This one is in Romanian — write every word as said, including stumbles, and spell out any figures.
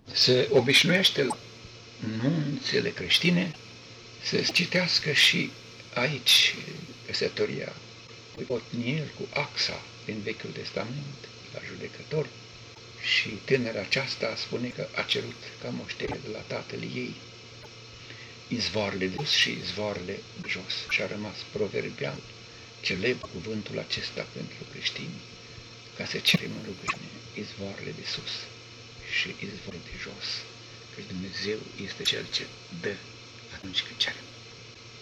se obișnuiește nunțele creștine să citească și aici căsătoria cu Otniel, cu Axa, din Vechiul Testament, la judecători, și tânăra aceasta spune că a cerut ca moștenire de la tatăl ei izvoarele de sus și izvoarele de jos, și a rămas proverbial celebru cuvântul acesta pentru creștini, ca să cerem în rugăciune izvoarele de sus și izvoarele de jos, că Dumnezeu este Cel ce dă atunci când cerem.